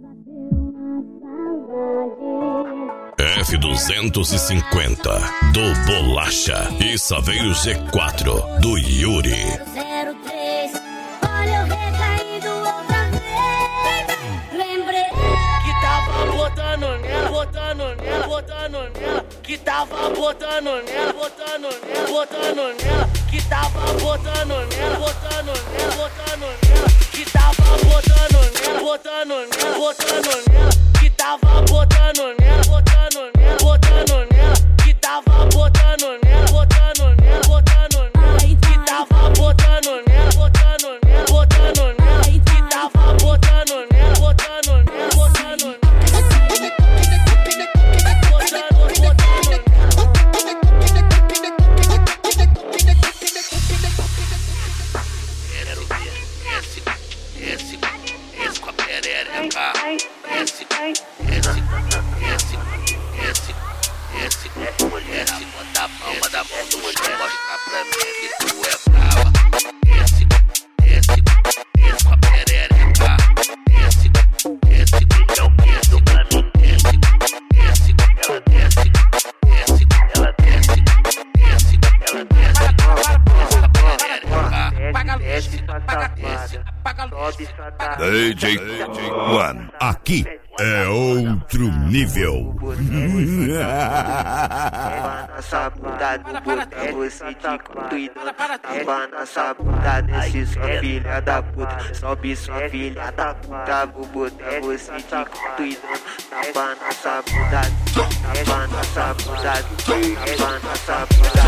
F250 do Bolacha e Saveiro G4 do Yuri. 03, olha eu recaído outra vez. Lembrei que tava botando nela, botando nela, botando nela, que tava botando nela, botando nela, botando nela, que tava botando nela, botando nela, botando nela, que tava botando nela, botando nela, botando nela, que tava botando nela, botando nela, botando nela, que tava botando nela, botando nela, botando nela, que tava botando nela, botando nela, botando nela, que tava botando nela, botando nela, botando nela. Esse com a perereca, esse mulher, se bota a palma da mão do mulher, mostra pra mim que tu é brava. Esse com a perereca, esse é o peso pra mim, ela desce, ela desce, ela desce, paga DJ One, aqui é outro nível. Nossa bunda do boteco, você te cuida. Tava nossa bunda desse sua filha da puta. Sobe sua filha da puta, pro boteco, você te cuida. Tava nossa bunda, tava nossa bunda, tava nossa bunda,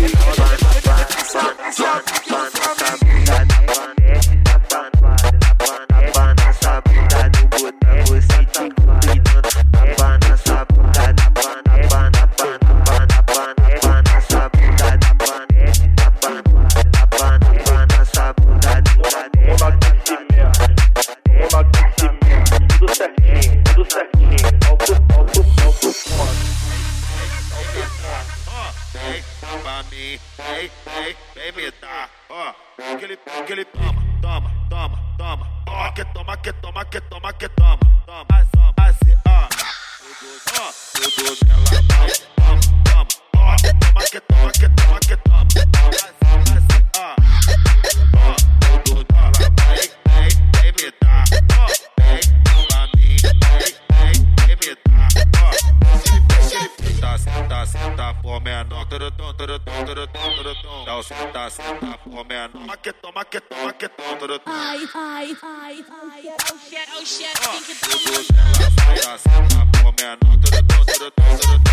Aquele toma, que toma, assim, tudo nela, toma, que toma, assim, tudo nela, vem me dar, vem pra mim, vem me dar, senta por menor, turutum, dá o senta por menor, que toma, turutum. ai, Tudo nela, senta por menor, turutum.